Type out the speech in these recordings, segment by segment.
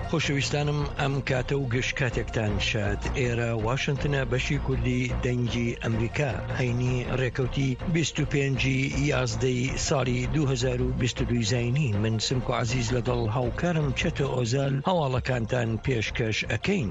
خۆشەویستانم ئەم کاتە و گشت کاتێکتان شاد. ئێرە واشنگتنە بەشی کوردی دەنگی ئەمریکا هەینی ڕێکەوتی 25 ساڵی 2022 زاینی. من سمک و عزیز لەگەڵ هاوکارم چەتە ئۆزال هەواڵەکانتان پێشکەش ئەکەین.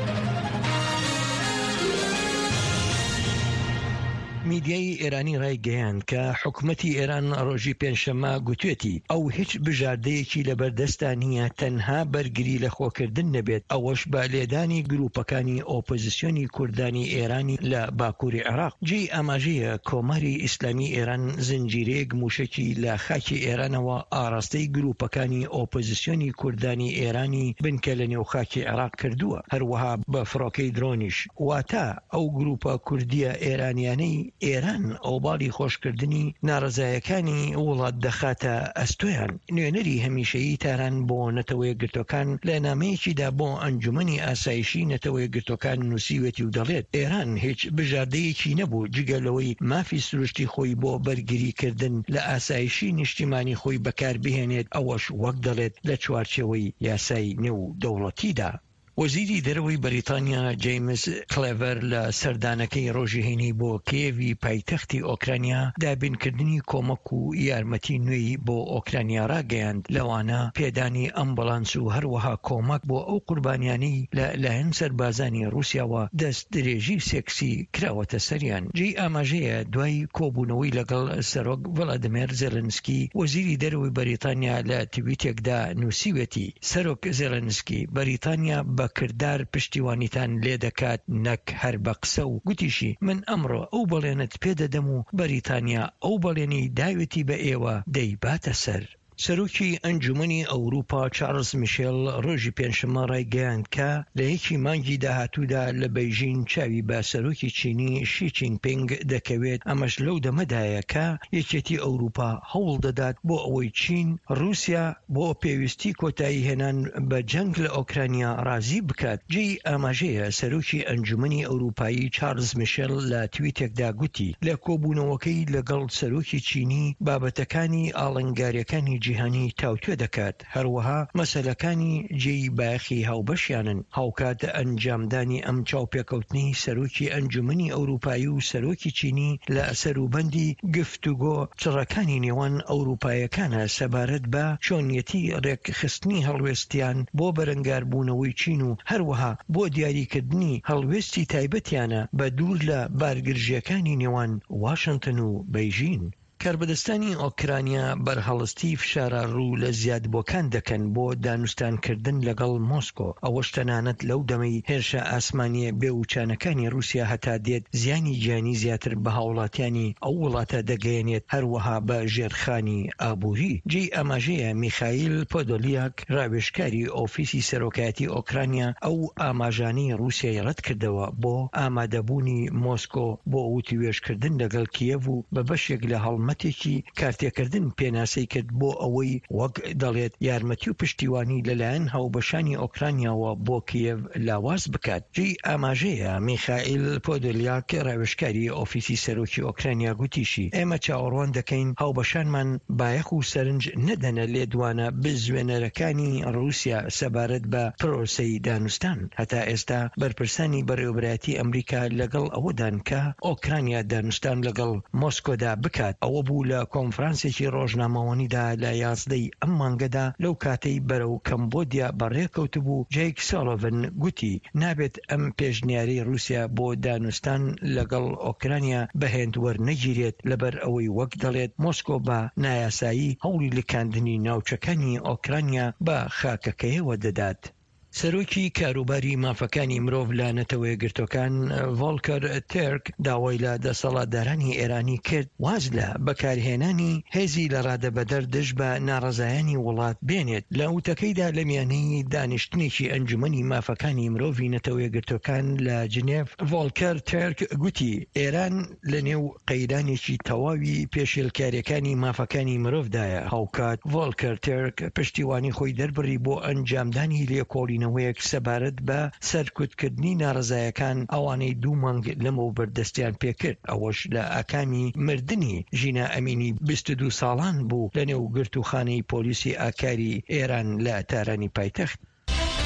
میدیای ئێرانی ڕایگەیاند کە حکوومەتی ئێران ڕۆژی پێنجشەممە گوتوێتی ئەو هیچ بژاردەیەکی لەبەردەستا نییە، تەنها بەرگری لە خۆکردن نەبێت، ئەوەش بە لێدانی گروپەکانی ئۆپۆزیسیۆنی کوردانی ئێرانی لە باکووری عێراق. جێی ئاماژەیە کۆماری ئیسلامی ئێران زنجیرەیەک موشکی لە خاکی ئێرانەوە ئاراستەی گروپەکانی ئۆپۆزیسیۆنی کوردانی ئێرانی بنکە لە نێو خاکی عێراق کردووە، هەروەها بە فڕۆکەی درۆنیش. واتە ئەو گروپە کوردیە ئێرانیانەی ئێران ئەوباڵی خۆشکردنی ناڕزایەکانی وڵات دەخاتە ئەستۆیان. نوێنەری هەمیشەیی تاران بۆ نەتەوەیە گرتوەکان لە نامەیەکیدا بۆ ئەنجومەنی ئاسایشی نەتەوەیە گرتوەکان نووسیوێتی و دەڵێت ئێران هیچ بژاردەیەکی نەبوو جگەلەوەی مافی سروشتی خۆی بۆ بەرگریکردن لە ئاسایشی نیشتیمانی خۆی بەکاربهێنێت، ئەوەش وەک دەڵێت لە چوارچێوەی یاسای نێو دەوڵەتیدا. وەزیری دەرەوەی بەریتانیا جەیمس کلێڤەر لە سەردانەکەی ڕۆژی هەینی بۆ کیێڤی پایتەختی ئۆکرانیا دابینکردنی کۆمەک و یارمەتی نوێی بۆ ئۆکرانیا ڕاگەیاند، لەوانە پێدانی ئەمبڵانس و هەروەها کۆمەک بۆ ئەو قوربانیانەی لە لایەن سەربازانی رووسیاوە دەست درێژی سێکسی کراوەتە سەریان. جێی ئاماژەیە دوای کۆبوونەوەی لەگەڵ سەرۆک ڤڵادیمیر زێلنسکی. وەزیری دەرەوەی بەریتانیا لە تویتێکدا نووسیوێتی سەرۆک زێلنسکی بەریتانیا بەکردار پشتیوانیتان لێ دەکات نەک هەر بە قسە، و گوتیشی من ئەمڕۆ ئەو بەڵێنت پێدەدەم و بەریتانیا ئەو بەڵێنی داوێتی بە ئێوە دەیباتە سەر. سەرۆکی ئەنجومەنی ئەوروپا چارلز میشێل ڕۆژی پێنجشەممە ڕایگەیاند کە لە یەکی مانگی داهاتوودا لە بەیژین چاوی بە سەرۆکی چینی شی جینپینگ دەکەوێت. ئەمەش لەو دەمەدایە کە یەکێتی ئەوروپا هەوڵ دەدات بۆ ئەوەی چین رووسیا بۆ پێویستی کۆتایی هێنان بە جەنگ لە ئۆکرانیا ڕازی بکات. جێی ئاماژەیە سەرۆکی ئەنجومەنی ئەوروپایی چارلز میشێل لە تویتێکدا گوتی لە کۆبوونەوەکەی لەگەڵ سەرۆکی چینی بابەتەکانی ئاڵنگاریەکانی جیهانی تاوتوێ دەکات، هەروەها مەسەلەکانی جێی بایەخی هاوبەشیانن. هاوکاتە ئەنجامدانی ئەم چاوپێکەوتنی سەرۆکی ئەنجومەنی ئەوروپایی و سەرۆکی چینی لە سەروبەندی گفتوگۆ چڕەکانی نێوان ئەوروپایەکانە سەبارەت بە چۆنیەتی ڕێکخستنی هەڵوێستیان بۆ بەرەنگاربوونەوەی چین و هەروەها بۆ دیاریکردنی هەڵوێستی تایبەتیانە بە دوور لە بارگرژیەکانی نێوان واشنگتن و بەیژین. کاربەدەستانی ئۆکرانیا بەرهەڵستی فشارە ڕوو لە زیادبووەکان دەکەن بۆ دانوستانکردن لەگەڵ مۆسکۆ. ئەوەش تەنانەت لەو دەمەی هێرشە ئاسمانیە بێوچانەکانی رووسیا هەتا دێت زیانی گیانی زیاتر بە هاوڵاتیانی ئەو وڵاتە دەگەیەنێت، هەروەها بە ژێرخانی ئابووری. جێی ئاماژەیە میخائیل پۆدۆلیاک ڕاوێژکاری ئۆفیسی سەرۆکایەتی ئۆکرانیا ئەو ئاماژانەی رووسیای ڕەت کردەوە بۆ ئامادەبوونی مۆسکۆ بۆ وتیوێژکردن لەگەڵ کیێڤ و بە بەشێک لە هەڵمەتێکی کارتێکردن پێناسەی کرد بۆ ئەوەی وەک دەڵێت یارمەتی و پشتیوانی لەلایەن هاوبەشانی ئۆکرانیاوە بۆ کیێڤ لاواز بکات. جێی ئاماژەیە میخائیل پۆدۆلیاک ڕاوێژکاری ئۆفیسی سەرۆکی ئۆکرانیا گوتیشی ئێمە چاوەڕوان دەکەین هاوبەشانمان بایەخ و سەرنج نەدەنە لێدوانە بزوێنەرەکانی رووسیا سەبارەت بە پرۆسەی دانوستان. هەتا ئێستا بەرپرسانی بەڕێوەبرایەتی ئەمریکا لەگەڵ ئەوەدان کە ئۆکرانیا دانوستان لەگەڵ مۆسکۆدا بکات. ئەوە بوو لە کۆنفرانسێکی ڕۆژنامەوەنیدا لە 11 ئەم مانگەدا لەو کاتەی بەرەو کەمبۆدیا بەڕێکەوتبوو. جەیک سۆڵڤن گوتی نابێت ئەم پێشنیارەی رووسیا بۆ دانوستان لەگەڵ ئۆکرانیا بەهێند وەرنەگیرێت، لەبەر ئەوەی وەک دەڵێت مۆسکۆ بە نایاسایی هەوڵی لکاندنی ناوچەکانی ئۆکرانیا بە خاکەکەیەوە دەدات. سەرۆکی کاروباری مافەکانی مرۆڤ لە نەتەوەیە گرتوەکان ڤۆڵکەر تێرک داوای لە دەسەڵاتدارانی ئێرانی کرد واز لە بەکارهێنانی هێزی لە ڕادەبەدەر دژ بە ناڕەزایانی وڵات بێنێت. لە وتەکەیدا لە میانەی دانیشتنێکی ئەنجومەنی مافەکانی مرۆڤی نەتەوەیە گرتوەکان لە جنێڤ ڤۆڵکەر تێرک گوتی ئێران لە نێو قەیرانێکی تەواوی پێشێلکاریەکانی مافەکانی مرۆڤدایە. هاوکات ڤۆڵکەر تێرک پشتیوانی خۆی دەربڕی بۆ ئەنجامدانی لێکۆڵینەوەیەک سەبارەت بە سەرکوتکردنی ناڕزایەکان ئەوانەی 2 مانگ لەمەوە بەردەستیان پێکرد. ئەوەش لە ئاکامی مردنی ژینە ئەمینی 22 ساڵان بوو لە نێو گرتوخانەی پۆلیسی ئاکاری ئێران لە تارانی پایتەخت.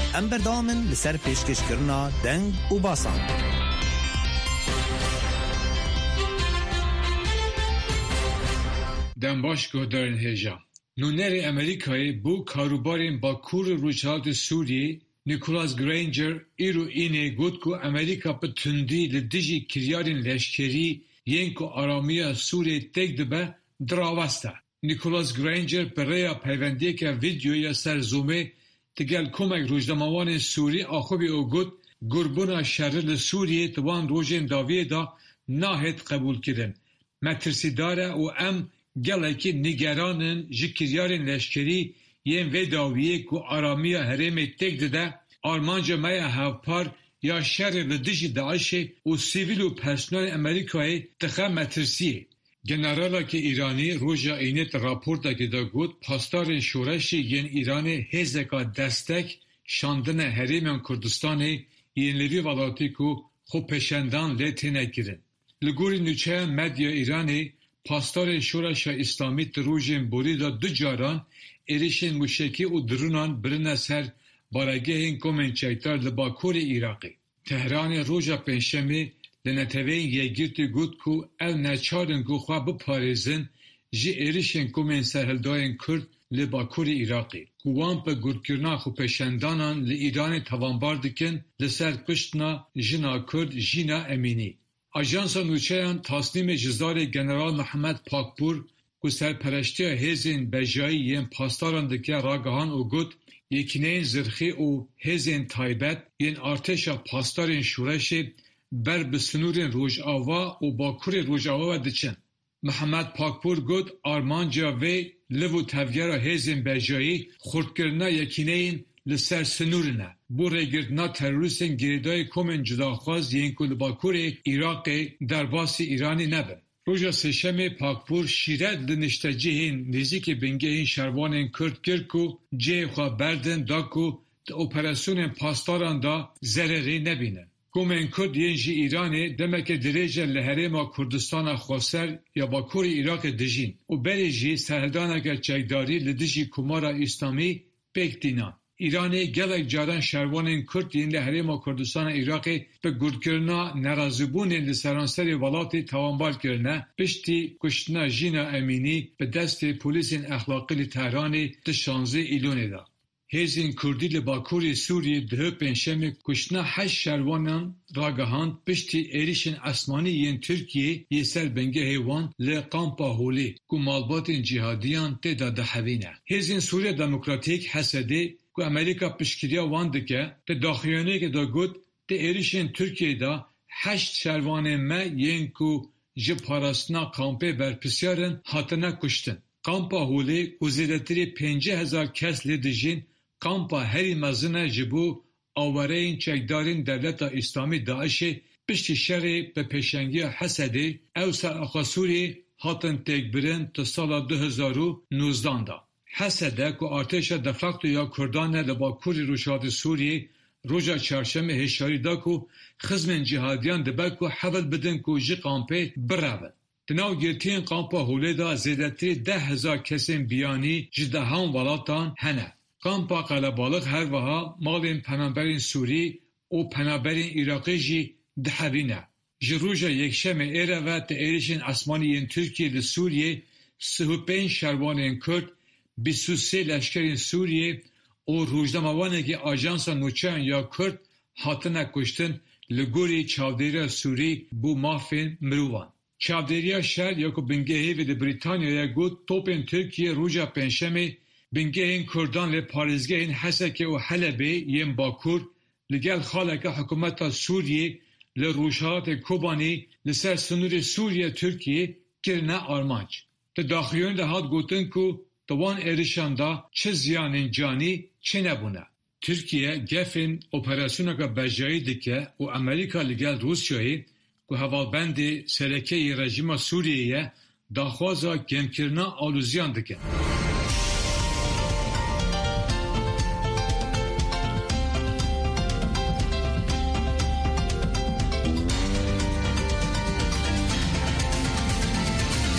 ام بردامن لسر پیشکش کرنا دنگ و باسان. دنباشگاه دارن هجا نونر امریکایی بو کاروبارین با کور روجهات سوریه نیکولاس گرینجر ایرو اینه گوت کو امریکا به تندی لدیجی کریارین لشکری ینکو آرامی سوریه تک دبه دراوسته. نیکولاس گرینجر برای پیوندی که ویدیوی سرزومه تگل کمک روزنامه‌وان سوری آخوبی او گوت گربونا شرل سوریه توان روژن داویه دا ناهد قبول کردن. مترسی داره و ام گلکی نگرانن جکریارین لشکری ین وداویه کو آرامی هرم تک دده آرمانجا مای هفپار یا شر لدیجی داعشه و سیویل و پرسنل امریکایی تخه مترسیه. جنرالا که ایرانی روژا اینت راپورتا که دا گود پاسدار شورشی ین ایران هزکا دستک شاندن هرم کردستانی ینلری ولاتی کو خوب پشندان لیتینه گیرن. لگوری نوچه مدیا ایرانی پاسدار شورش اسلامی تروژن بوری دا دو جاران ایریشن موشکی و درونان برن سر بارگه این کومنچایتار لباکور عراقی. تهران روژا پنجشنبه لنتوین یگیرتی گود کو او نچارن کو خواه بپارزن جی ایریشن کومن سرهلداین کرد لباکور عراقی. کوان پا گردکرنا خو پشندانان لی ایران توانبار دکن لسر کشتنا جنا کرد جینا امینی. آژانسا نوچهان تصمیم جزار جنرال محمد پاکپور که سرپرشتی هزین بجایی ین پاسداران دکه راگهان او گود یکینین زرخی او هزین تایبت ین ارتشا پاسدارین شورش بر بسنورین روج آوا و باکور روج آوا دچن. محمد پاکپور گود آرمانجا وی لو تفگر هزین بجایی خردکرنا یکینین لسر سنورنه. بو رگردنا تروریستین گریدای کومن جداخواز ین کل باکور عراق در باسی ایرانی نبن. روژا سشم پاکپور شیرد لنشتجیهین نزیک بنگهین شروانین کرد کرکو جه خواه بردن دا کو دا اپراسیون پاسداران دا ضرری نبینن. کومن کرد ینجی ایرانی دمک دریجه لحرما کردستان خواسر یا باکور عراق دجین و بریجی سرهدان اگر چکداری لدجی کمارا اسلامی پیک دینان. ایرانی گلک جاران شروانین کرد ین لحرما کردستان عراقی به گردکرنا نرازبون لسرانسر ولاتی توانبار کرنه پشتی کشتنا جینا امینی به دست پولیسین اخلاقی تهرانی تشانزه ایلونه دا. هزین کردی لباکوری سوریه ده پنجشنبه کشتنا 8 شروانان راگهاند پشتی ایریشن اسمانی ین ترکیه یسر بنگه هیوان لقامپا هولی که مالبات جهادیان تدا دحوینه. هزین سوریه دموکراتیک حسده که امریکا پشکریا وانده که ده داخلیانه که دا گود ده ایریشن ترکیه دا 8 شروان ما ین که جپاراسنا کامپه برپسیارن حتنه کشتن. کامپا هولی که زیدتری 50,000 کس لیدجین کامپا هری مزنه جبو آورین چکدارین دولت اسلامی داعش پشت شر به پیشنگی حسده او سر اخاسوری هاتن تکبرن تا سال 2019 دا. حسده که ارتش دفاع یا کردان لباکوری روشاد سوریه روژا چهارشنبه هشداری دا که خزمن جهادیان دبه که حول بدن که جی کامپه برون. تناو گرتین کامپا هولی دا زیدتری 10,000 کسین بیانی جدهان ولاتان هنه. کامپا قلبالق هر وها مالین پنابرین سوری و پنابرین عراقی جی دحوینه. جروجا یکشم ایره و ایریشن اسمانی ین ترکیه لسوریه 35 شروانین کرد 23 لشکرین سوریه و روزنامه‌وانگی آژانسا نوچهان یا کرد هاتنه کشتن لگوری چاودیره سوری بو مافین مروان. چاودیریا شهر یا که بنگهی و بریتانیا یا گود توپین ترکیه روژا پنجشنبه بنگهین کردان لی پارزگهین حسکه و حلبه یم باکور لگل خالک حکومت سوریه لی روشهات کوبانی لسر سنور سوریه ترکیه کرنه آرمانج. ده داخلیون ده هاد گوتن که دوان ایریشان دا چه زیانین جانی چه نبونه. ترکیه گفین اپراسیون که بجایی دکه و امریکا لگل روسیایی که هوالبند سرکه رژیم سوریه داخوازا گمکرنا آلوزیان دکه.